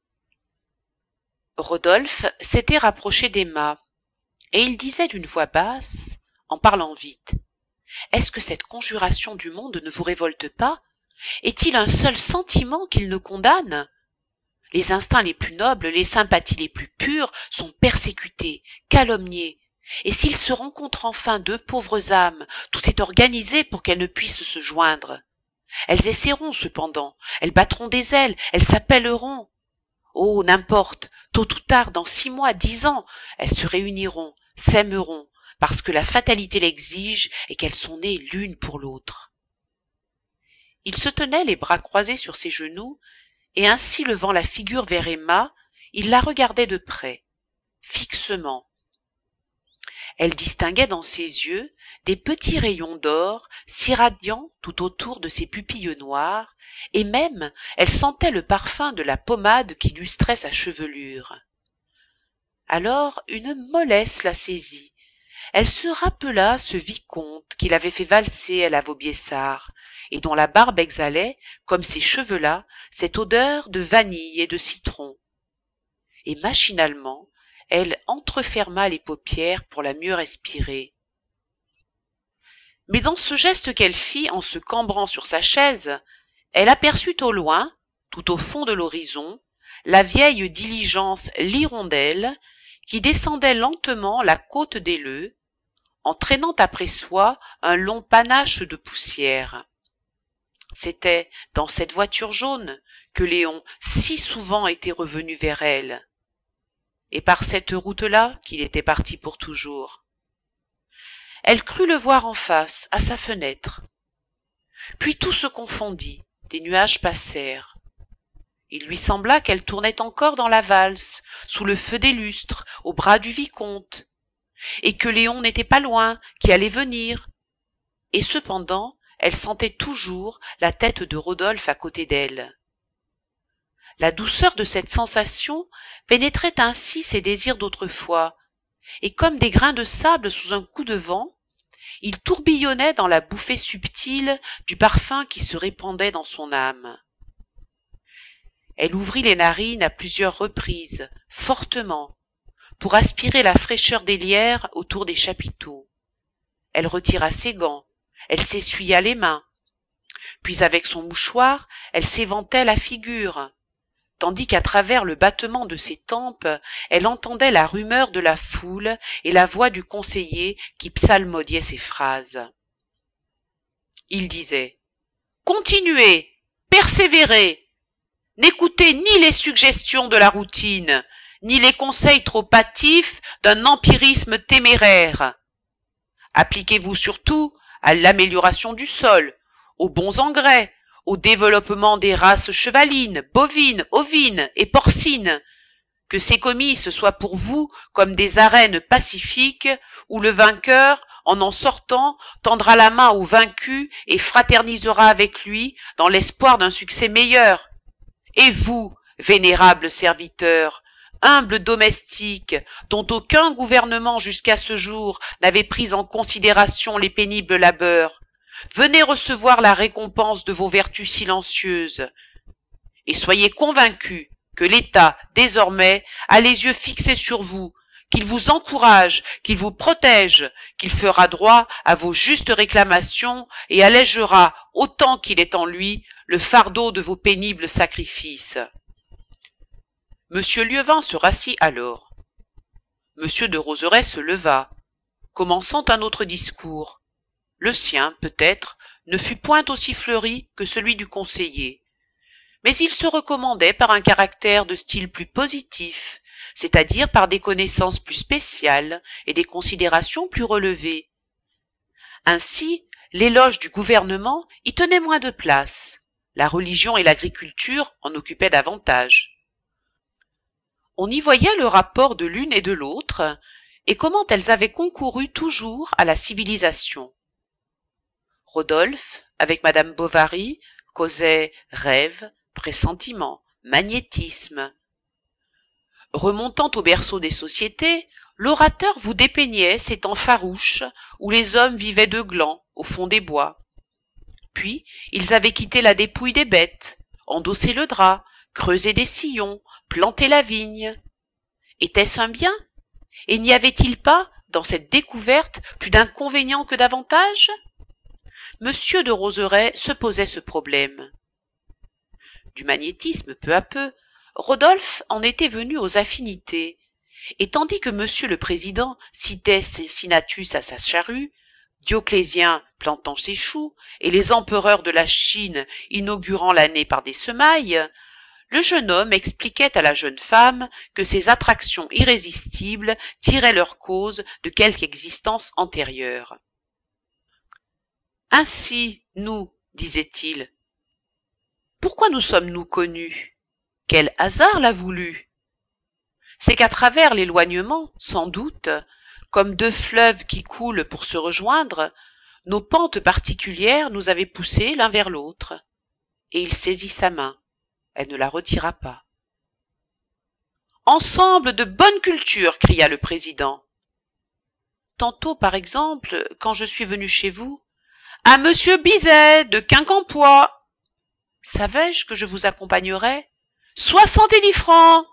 Rodolphe s'était rapproché d'Emma, et il disait d'une voix basse, en parlant vite, « Est-ce que cette conjuration du monde ne vous révolte pas? Est-il un seul sentiment qu'il ne condamne? Les instincts les plus nobles, les sympathies les plus pures sont persécutés, calomniés, et s'il se rencontre enfin deux pauvres âmes, tout est organisé pour qu'elles ne puissent se joindre. Elles essaieront cependant, elles battront des ailes, elles s'appelleront. Oh, n'importe, tôt ou tard, dans 6 mois, 10 ans, elles se réuniront, s'aimeront, parce que la fatalité l'exige et qu'elles sont nées l'une pour l'autre. » Il se tenait les bras croisés sur ses genoux, et ainsi levant la figure vers Emma, il la regardait de près, fixement. Elle distinguait dans ses yeux des petits rayons d'or s'irradiant tout autour de ses pupilles noires, et même elle sentait le parfum de la pommade qui lustrait sa chevelure. Alors une mollesse la saisit. Elle se rappela ce vicomte qui l'avait fait valser à la Vaubyessard, et dont la barbe exhalait, comme ses cheveux-là, cette odeur de vanille et de citron. Et machinalement, elle entreferma les paupières pour la mieux respirer. Mais dans ce geste qu'elle fit en se cambrant sur sa chaise, elle aperçut au loin, tout au fond de l'horizon, la vieille diligence l'hirondelle qui descendait lentement la côte des Leux, en traînant après soi un long panache de poussière. C'était dans cette voiture jaune que Léon si souvent était revenu vers elle, et par cette route-là qu'il était parti pour toujours. Elle crut le voir en face, à sa fenêtre. Puis tout se confondit, des nuages passèrent. Il lui sembla qu'elle tournait encore dans la valse, sous le feu des lustres, au bras du vicomte, et que Léon n'était pas loin, qui allait venir. Et cependant, elle sentait toujours la tête de Rodolphe à côté d'elle. La douceur de cette sensation pénétrait ainsi ses désirs d'autrefois, et comme des grains de sable sous un coup de vent, il tourbillonnait dans la bouffée subtile du parfum qui se répandait dans son âme. Elle ouvrit les narines à plusieurs reprises, fortement, pour aspirer la fraîcheur des lierres autour des chapiteaux. Elle retira ses gants, elle s'essuya les mains, puis avec son mouchoir, elle s'éventait la figure, tandis qu'à travers le battement de ses tempes, elle entendait la rumeur de la foule et la voix du conseiller qui psalmodiait ses phrases. Il disait « Continuez, persévérez, n'écoutez ni les suggestions de la routine, ni les conseils trop hâtifs d'un empirisme téméraire. Appliquez-vous surtout à l'amélioration du sol, aux bons engrais, au développement des races chevalines, bovines, ovines et porcines, que ces comices soient pour vous comme des arènes pacifiques où le vainqueur, en sortant, tendra la main au vaincu et fraternisera avec lui dans l'espoir d'un succès meilleur. Et vous, vénérables serviteurs, humbles domestiques, dont aucun gouvernement jusqu'à ce jour n'avait pris en considération les pénibles labeurs, venez recevoir la récompense de vos vertus silencieuses. Et soyez convaincus que l'État, désormais, a les yeux fixés sur vous, qu'il vous encourage, qu'il vous protège, qu'il fera droit à vos justes réclamations et allégera, autant qu'il est en lui, le fardeau de vos pénibles sacrifices. Monsieur Lieuvain se rassit alors. Monsieur de Roseray se leva, commençant un autre discours. Le sien, peut-être, ne fut point aussi fleuri que celui du conseiller, mais il se recommandait par un caractère de style plus positif, c'est-à-dire par des connaissances plus spéciales et des considérations plus relevées. Ainsi, l'éloge du gouvernement y tenait moins de place, la religion et l'agriculture en occupaient davantage. On y voyait le rapport de l'une et de l'autre, et comment elles avaient concouru toujours à la civilisation. Rodolphe, avec madame Bovary, causait rêve, pressentiment, magnétisme. Remontant au berceau des sociétés, l'orateur vous dépeignait ces temps farouches où les hommes vivaient de glands au fond des bois. Puis ils avaient quitté la dépouille des bêtes, endossé le drap, creusé des sillons, planté la vigne. Était-ce un bien? Et n'y avait-il pas, dans cette découverte, plus d'inconvénients que d'avantages? Monsieur de Roseray se posait ce problème. Du magnétisme peu à peu, Rodolphe en était venu aux affinités, et tandis que monsieur le président citait Cincinnatus à sa charrue, Dioclétien plantant ses choux, et les empereurs de la Chine inaugurant l'année par des semailles, le jeune homme expliquait à la jeune femme que ces attractions irrésistibles tiraient leur cause de quelque existence antérieure. Ainsi, nous, disait-il, pourquoi nous sommes-nous connus? Quel hasard l'a voulu? C'est qu'à travers l'éloignement, sans doute, comme deux fleuves qui coulent pour se rejoindre, nos pentes particulières nous avaient poussés l'un vers l'autre. Et il saisit sa main. Elle ne la retira pas. Ensemble de bonne culture, cria le président. Tantôt, par exemple, quand je suis venu chez vous, à monsieur Bizet de Quincampoix. Savais-je que je vous accompagnerais? 70 francs!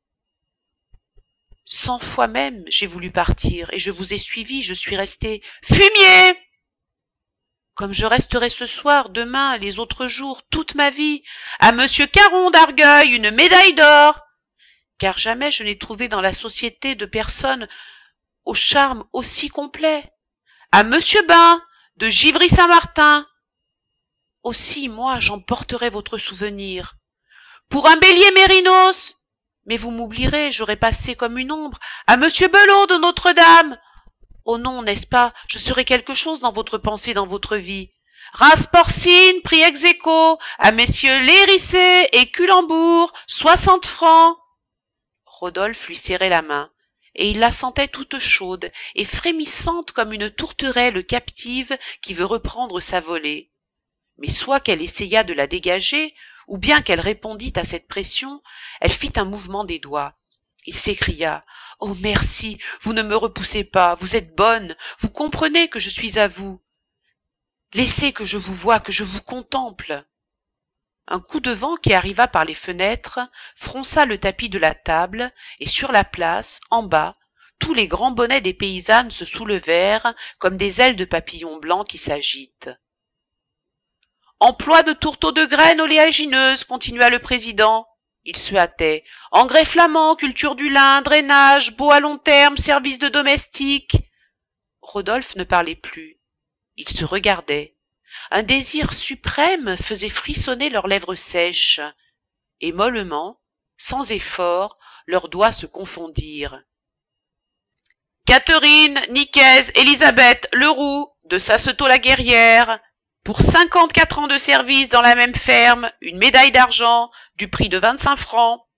100 fois même, j'ai voulu partir, et je vous ai suivi, je suis resté fumier! Comme je resterai ce soir, demain, les autres jours, toute ma vie, à monsieur Caron d'Argueil, une médaille d'or! Car jamais je n'ai trouvé dans la société de personnes au charme aussi complet. À monsieur Bain, de Givry-Saint-Martin. Aussi, moi, j'emporterai votre souvenir. Pour un bélier mérinos! Mais vous m'oublierez, j'aurai passé comme une ombre. À monsieur Belot de Notre-Dame! Oh non, n'est-ce pas, je serai quelque chose dans votre pensée, dans votre vie. Race porcine, prix ex aequo, à messieurs Lérissé et Culembourg, 60 francs. Rodolphe lui serrait la main, et il la sentait toute chaude et frémissante comme une tourterelle captive qui veut reprendre sa volée. Mais soit qu'elle essayât de la dégager, ou bien qu'elle répondît à cette pression, elle fit un mouvement des doigts. Il s'écria « Oh merci, vous ne me repoussez pas, vous êtes bonne, vous comprenez que je suis à vous. Laissez que je vous voie, que je vous contemple. » Un coup de vent qui arriva par les fenêtres fronça le tapis de la table, et sur la place, en bas, tous les grands bonnets des paysannes se soulevèrent comme des ailes de papillons blancs qui s'agitent. Emploi de tourteaux de graines oléagineuses, continua le président. Il se hâtait. Engrais flamands, culture du lin, drainage, beau à long terme, service de domestique. Rodolphe ne parlait plus. Ils se regardaient. Un désir suprême faisait frissonner leurs lèvres sèches. Et mollement, sans effort, leurs doigts se confondirent. Catherine, Nicaise, Élisabeth, Leroux, de Sassetot-la-Guerrière, pour 54 ans de service dans la même ferme, une médaille d'argent, du prix de 25 francs.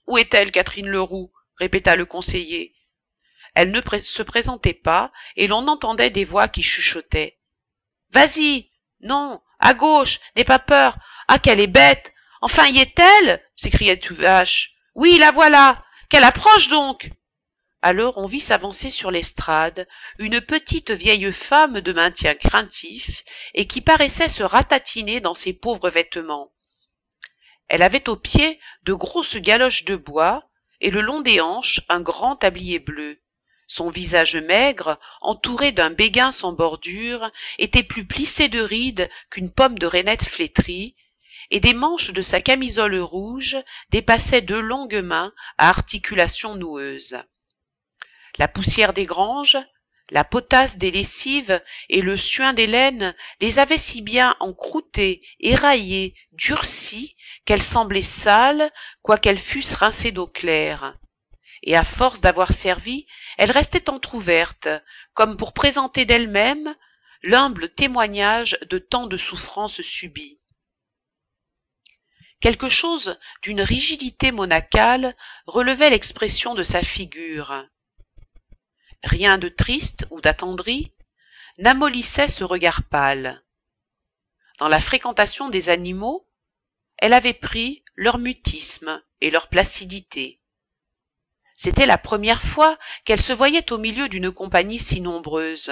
Où est-elle, Catherine Leroux? Répéta le conseiller. Elle ne se présentait pas, et l'on entendait des voix qui chuchotaient. Vas-y! Non! À gauche! N'aie pas peur! Ah, qu'elle est bête! Enfin, y est-elle? S'écria Tuvache. Oui, la voilà! Qu'elle approche donc! Alors on vit s'avancer sur l'estrade une petite vieille femme de maintien craintif et qui paraissait se ratatiner dans ses pauvres vêtements. Elle avait aux pieds de grosses galoches de bois et le long des hanches un grand tablier bleu. Son visage maigre, entouré d'un béguin sans bordure, était plus plissé de rides qu'une pomme de reinette flétrie, et des manches de sa camisole rouge dépassaient deux longues mains à articulations noueuses. La poussière des granges, la potasse des lessives et le suint des laines les avaient si bien encroûtées, éraillées, durcies, qu'elles semblaient sales, quoiqu'elles fussent rincées d'eau claire. Et à force d'avoir servi, elles restaient entr'ouvertes, comme pour présenter d'elles-mêmes l'humble témoignage de tant de souffrances subies. Quelque chose d'une rigidité monacale relevait l'expression de sa figure. Rien de triste ou d'attendri n'amollissait ce regard pâle. Dans la fréquentation des animaux, elle avait pris leur mutisme et leur placidité. C'était la première fois qu'elle se voyait au milieu d'une compagnie si nombreuse.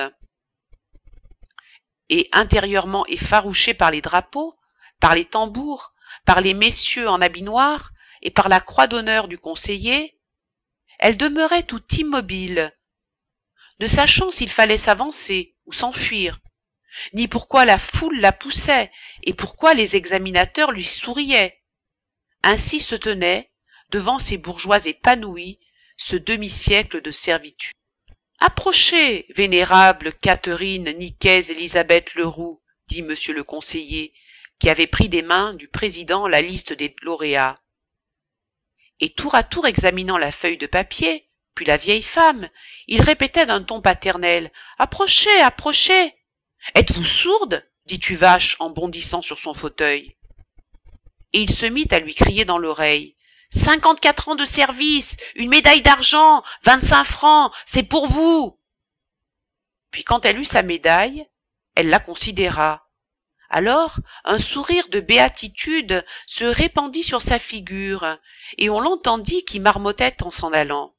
Et intérieurement effarouchée par les drapeaux, par les tambours, par les messieurs en habit noir et par la croix d'honneur du conseiller, elle demeurait tout immobile, ne sachant s'il fallait s'avancer ou s'enfuir, ni pourquoi la foule la poussait et pourquoi les examinateurs lui souriaient. Ainsi se tenait, devant ces bourgeois épanouis, ce demi-siècle de servitude. Approchez, vénérable Catherine Nicaise Élisabeth Leroux, dit monsieur le conseiller, qui avait pris des mains du président la liste des lauréats. Et tour à tour examinant la feuille de papier, puis la vieille femme, il répétait d'un ton paternel. Approchez, approchez. Êtes-vous sourde? dit Tuvache en bondissant sur son fauteuil. Et il se mit à lui crier dans l'oreille. 54 ans de service, une médaille d'argent, 25 francs, c'est pour vous. Puis quand elle eut sa médaille, elle la considéra. Alors un sourire de béatitude se répandit sur sa figure, et on l'entendit qui marmottait en s'en allant.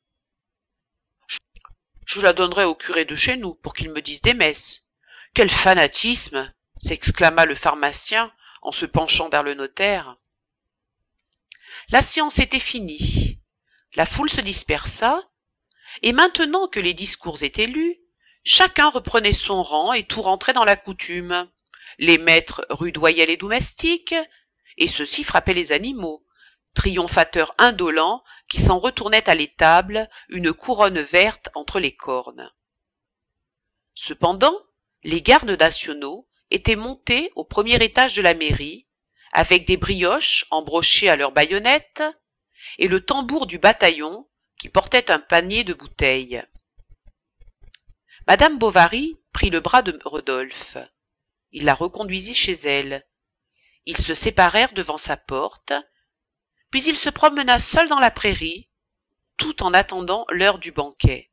Je la donnerai au curé de chez nous pour qu'il me dise des messes. Quel fanatisme! S'exclama le pharmacien en se penchant vers le notaire. La séance était finie. La foule se dispersa, et maintenant que les discours étaient lus, chacun reprenait son rang et tout rentrait dans la coutume. Les maîtres rudoyaient les domestiques, et ceux-ci frappaient les animaux, triomphateurs indolents qui s'en retournaient à l'étable, une couronne verte entre les cornes. Cependant, les gardes nationaux étaient montés au premier étage de la mairie, avec des brioches embrochées à leurs baïonnettes, et le tambour du bataillon qui portait un panier de bouteilles. Madame Bovary prit le bras de Rodolphe. Il la reconduisit chez elle. Ils se séparèrent devant sa porte, puis il se promena seul dans la prairie, tout en attendant l'heure du banquet.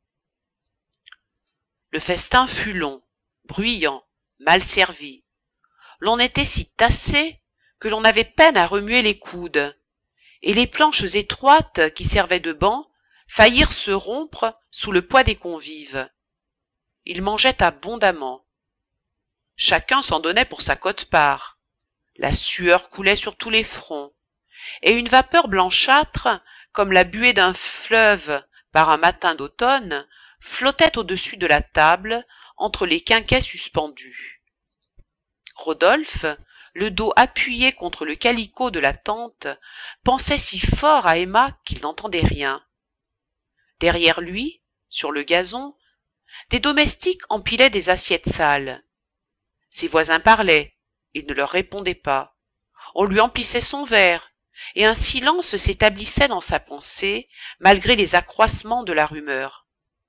Le festin fut long, bruyant, mal servi. L'on était si tassé que l'on avait peine à remuer les coudes, et les planches étroites qui servaient de banc faillirent se rompre sous le poids des convives. Ils mangeaient abondamment. Chacun s'en donnait pour sa quote-part. La sueur coulait sur tous les fronts, et une vapeur blanchâtre, comme la buée d'un fleuve par un matin d'automne, flottait au-dessus de la table entre les quinquets suspendus. Rodolphe, le dos appuyé contre le calicot de la tante, pensait si fort à Emma qu'il n'entendait rien. Derrière lui, sur le gazon, des domestiques empilaient des assiettes sales. Ses voisins parlaient, il ne leur répondait pas. On lui emplissait son verre, et un silence s'établissait dans sa pensée, malgré les accroissements de la rumeur.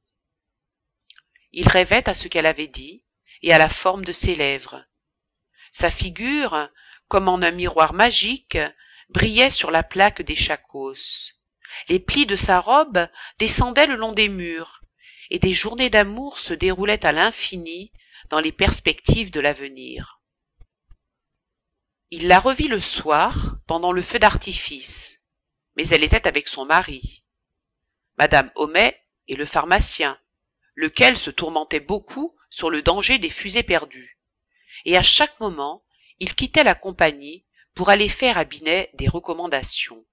Il rêvait à ce qu'elle avait dit, et à la forme de ses lèvres. Sa figure, comme en un miroir magique, brillait sur la plaque des Chacos. Les plis de sa robe descendaient le long des murs, et des journées d'amour se déroulaient à l'infini dans les perspectives de l'avenir. Il la revit le soir, pendant le feu d'artifice, mais elle était avec son mari, Madame Homais et le pharmacien, lequel se tourmentait beaucoup sur le danger des fusées perdues, et à chaque moment il quittait la compagnie pour aller faire à Binet des recommandations.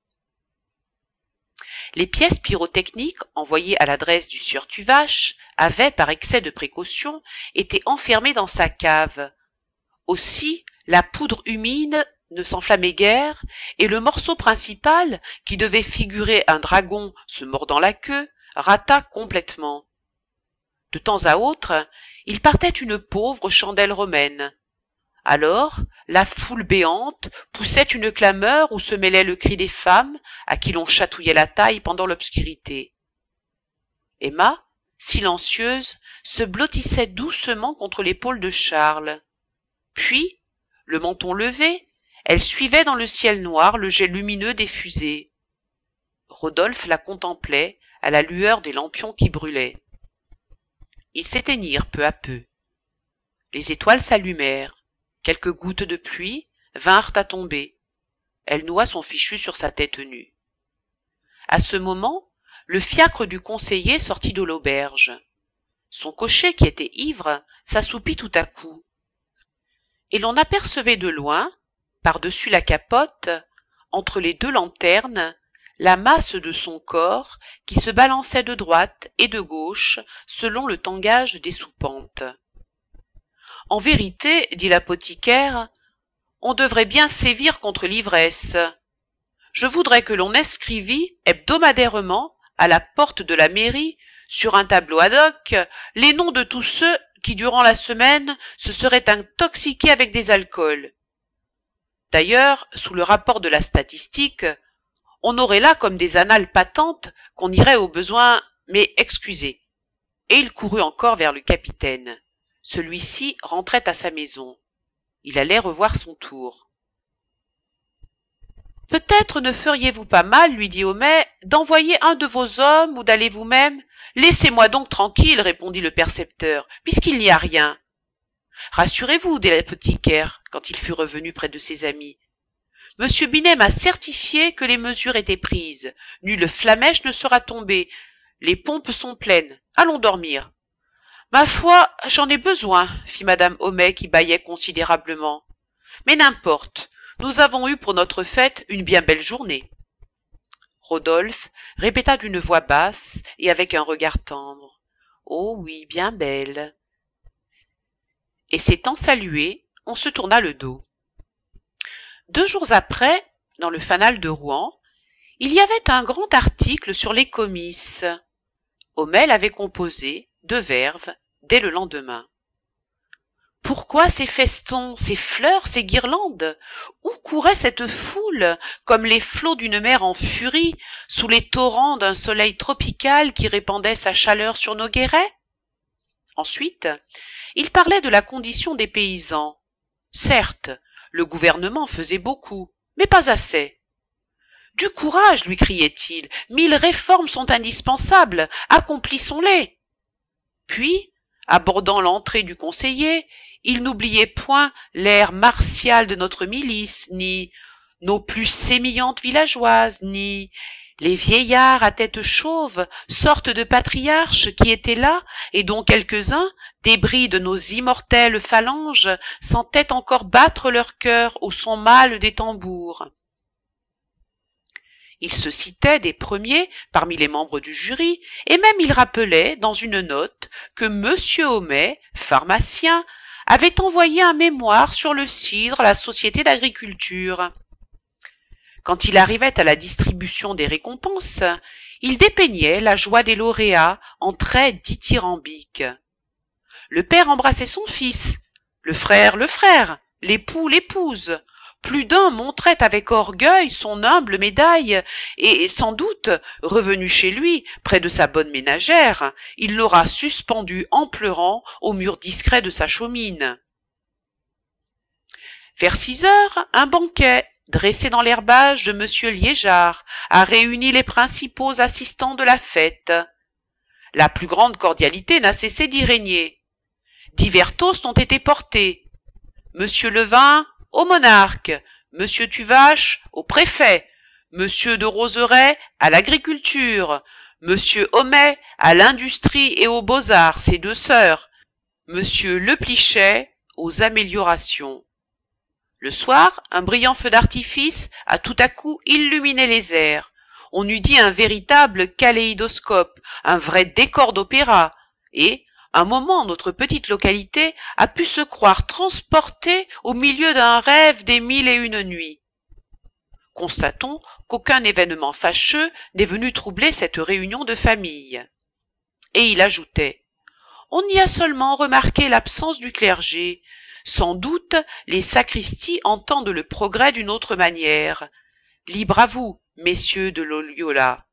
Les pièces pyrotechniques envoyées à l'adresse du sieur Tuvache avaient, par excès de précaution, été enfermées dans sa cave. Aussi, la poudre humide ne s'enflammait guère, et le morceau principal, qui devait figurer un dragon se mordant la queue, rata complètement. De temps à autre, il partait une pauvre chandelle romaine. Alors, la foule béante poussait une clameur où se mêlait le cri des femmes à qui l'on chatouillait la taille pendant l'obscurité. Emma, silencieuse, se blottissait doucement contre l'épaule de Charles. Puis, le menton levé, elle suivait dans le ciel noir le jet lumineux des fusées. Rodolphe la contemplait à la lueur des lampions qui brûlaient. Ils s'éteignirent peu à peu. Les étoiles s'allumèrent. Quelques gouttes de pluie vinrent à tomber. Elle noua son fichu sur sa tête nue. À ce moment, le fiacre du conseiller sortit de l'auberge. Son cocher, qui était ivre, s'assoupit tout à coup. Et l'on apercevait de loin, par-dessus la capote, entre les deux lanternes, la masse de son corps qui se balançait de droite et de gauche selon le tangage des soupentes. « En vérité, dit l'apothicaire, on devrait bien sévir contre l'ivresse. Je voudrais que l'on inscrivît hebdomadairement à la porte de la mairie, sur un tableau ad hoc, les noms de tous ceux qui, durant la semaine, se seraient intoxiqués avec des alcools. D'ailleurs, sous le rapport de la statistique, on aurait là comme des annales patentes qu'on irait au besoin, mais excusez. » Et il courut encore vers le capitaine. Celui-ci rentrait à sa maison. Il allait revoir son tour. « Peut-être ne feriez-vous pas mal, lui dit Homais, d'envoyer un de vos hommes ou d'aller vous-même. Laissez-moi donc tranquille, répondit le percepteur, puisqu'il n'y a rien. Rassurez-vous, dit l'apothicaire, quand il fut revenu près de ses amis. Monsieur Binet m'a certifié que les mesures étaient prises. Nulle flamèche ne sera tombée. Les pompes sont pleines. Allons dormir. Ma foi, j'en ai besoin, fit madame Homais qui bâillait considérablement. Mais n'importe, nous avons eu pour notre fête une bien belle journée. Rodolphe répéta d'une voix basse et avec un regard tendre. Oh oui, bien belle. Et s'étant salué, on se tourna le dos. 2 jours après, dans le Fanal de Rouen, il y avait un grand article sur les comices. Homais l'avait composé de verve dès le lendemain. Pourquoi ces festons, ces fleurs, ces guirlandes? Où courait cette foule, comme les flots d'une mer en furie, sous les torrents d'un soleil tropical qui répandait sa chaleur sur nos guérets? Ensuite, il parlait de la condition des paysans. Certes, le gouvernement faisait beaucoup, mais pas assez. Du courage, lui criait-il, 1000 réformes sont indispensables, accomplissons-les. Puis, abordant l'entrée du conseiller, il n'oubliait point l'air martial de notre milice, ni nos plus sémillantes villageoises, ni les vieillards à tête chauve, sorte de patriarches qui étaient là et dont quelques-uns, débris de nos immortelles phalanges, sentaient encore battre leur cœur au son mâle des tambours. Il se citait des premiers parmi les membres du jury, et même il rappelait dans une note que monsieur Homais, pharmacien, avait envoyé un mémoire sur le cidre à la Société d'agriculture. Quand il arrivait à la distribution des récompenses, il dépeignait la joie des lauréats en traits dithyrambiques. Le père embrassait son fils, le frère, l'époux, l'épouse. Plus d'un montrait avec orgueil son humble médaille, et sans doute, revenu chez lui, près de sa bonne ménagère, il l'aura suspendue en pleurant au mur discret de sa chaumine. Vers 6 heures, un banquet, dressé dans l'herbage de monsieur Liégeard, a réuni les principaux assistants de la fête. La plus grande cordialité n'a cessé d'y régner. Divers toasts ont été portés. Monsieur Levin au monarque, monsieur Tuvache au préfet, monsieur de Roseraie à l'agriculture, monsieur Homais à l'industrie et aux beaux-arts, ses deux sœurs, monsieur Leplichet aux améliorations. Le soir, un brillant feu d'artifice a tout à coup illuminé les airs. On eût dit un véritable kaléidoscope, un vrai décor d'opéra, et, un moment, notre petite localité a pu se croire transportée au milieu d'un rêve des 1001 nuits. Constatons qu'aucun événement fâcheux n'est venu troubler cette réunion de famille. Et il ajoutait: on y a seulement remarqué l'absence du clergé. Sans doute les sacristies entendent le progrès d'une autre manière. Libre à vous, messieurs de Loyola.